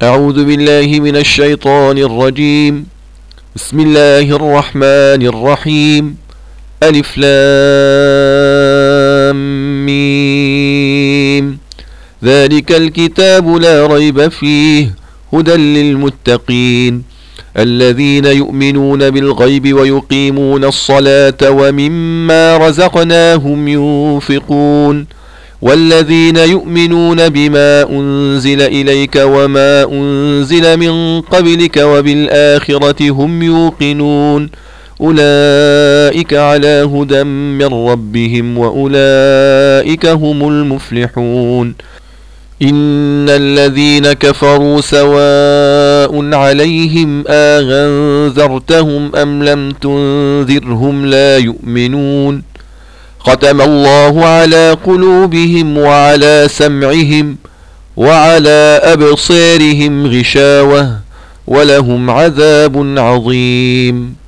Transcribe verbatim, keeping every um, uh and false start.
أعوذ بالله من الشيطان الرجيم. بسم الله الرحمن الرحيم. ألف لام ميم. ذلك الكتاب لا ريب فيه هدى للمتقين الذين يؤمنون بالغيب ويقيمون الصلاة ومما رزقناهم ينفقون والذين يؤمنون بما أنزل إليك وما أنزل من قبلك وبالآخرة هم يوقنون أولئك على هدى من ربهم وأولئك هم المفلحون. إن الذين كفروا سواء عليهم أأنذرتهم أم لم تنذرهم لا يؤمنون. ختم الله على قلوبهم وعلى سمعهم وعلى أبصارهم غشاوة ولهم عذاب عظيم.